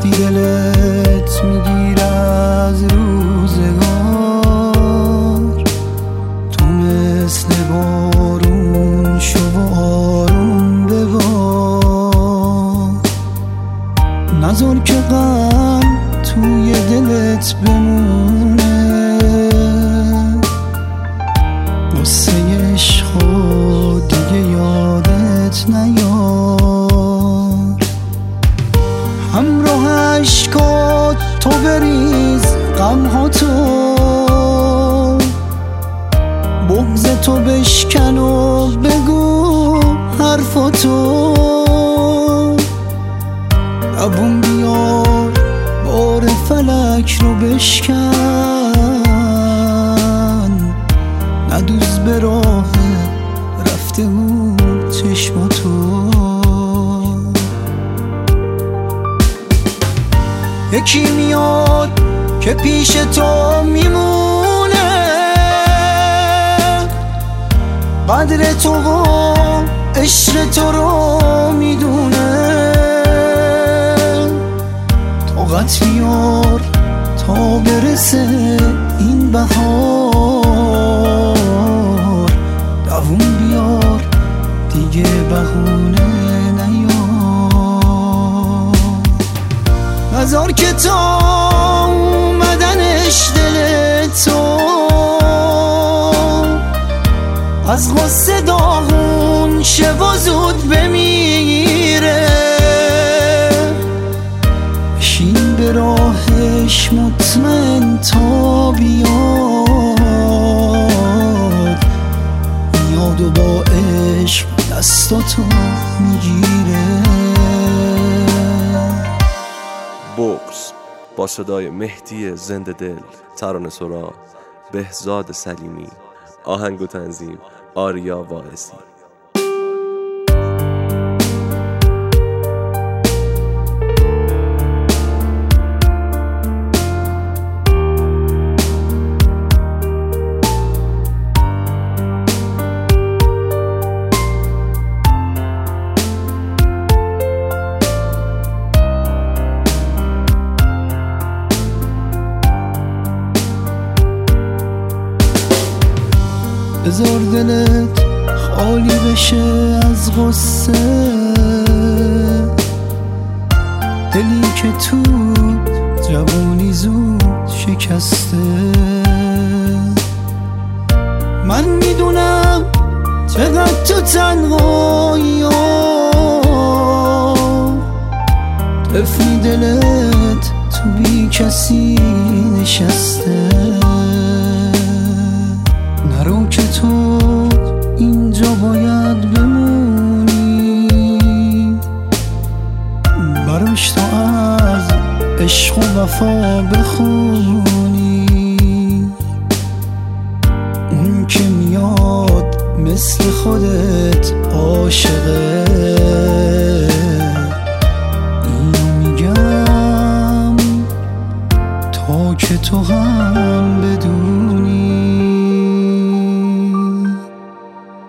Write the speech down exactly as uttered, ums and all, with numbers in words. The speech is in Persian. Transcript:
وقتی دلت میگیر از روزگار، تو مثل بارون شو و آروم ببار. نذار که غم توی دلت بمونه، غصه عشقو دیگه یادت نیار. همراه عشقات تو بریز غمهاتو، بغض تو بشکن و بگو حرفاتو. دووم بیار بار فلک رو بشکن، ندوز به راه رفته او چشماتو. یکی میاد که پیش تو میمونه، قدر تو و عشق تو رو میدونه. طاقت بیار تا برسه این بهار، دووم بیار دیگه بهونه نیار. نذار که تا اومدنش دل تو از غصه داغون شه و زود بمیره. بشین به راهش مطمئن تا بیاد، میاد و با عشق دستاتو میگیره. بغض با صدای مهدی زنده دل، ترانه سرا بهزاد سلیمی، آهنگ و تنظیم آریا واعظی. بذار دلت خالی بشه از غصه، دلی که تو جوانی زود شکسته. من میدونم چقدر تو تنهایی ها، طفلی دلت تو بی کسی نشسته. نرو که تو اینجا باید بمونی، براش تو از عشق و وفا بخونی. اون که میاد مثل خودت عاشقه، اینو میگم تا که تو هم